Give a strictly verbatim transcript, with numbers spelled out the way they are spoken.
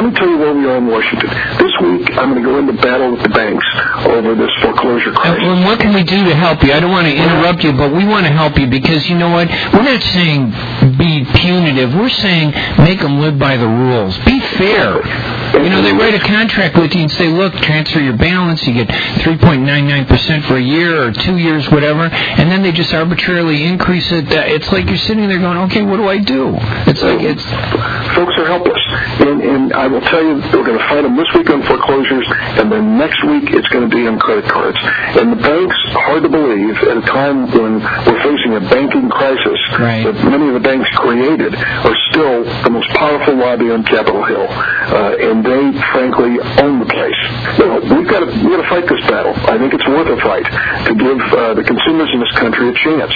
let me tell you where we are in Washington. This week, I'm going to go into battle with the banks over this foreclosure crisis. And what can we do to help you? I don't want to interrupt you, but we want to help you because, you know what, we're not saying be punitive. We're saying make them live by the rules. Be fair. You know, they write a contract with you and say, look, transfer your balance, you get three point nine nine percent for a year or two years, whatever, and then they just arbitrarily increase it. It's like you're sitting there going, okay, what do I do? It's like it's... Folks are helpless. And, and I will tell you, we're going to fight them this week on foreclosures, and then next week it's going to be on credit cards. And the banks, hard to believe, at a time when we're facing a banking crisis right. that many of the banks created, are still the most powerful lobby on Capitol Hill. Uh, and they, frankly, own the place. Now, we've got to, we've got to fight this battle. I think it's worth a fight to give uh, the consumers in this country a chance.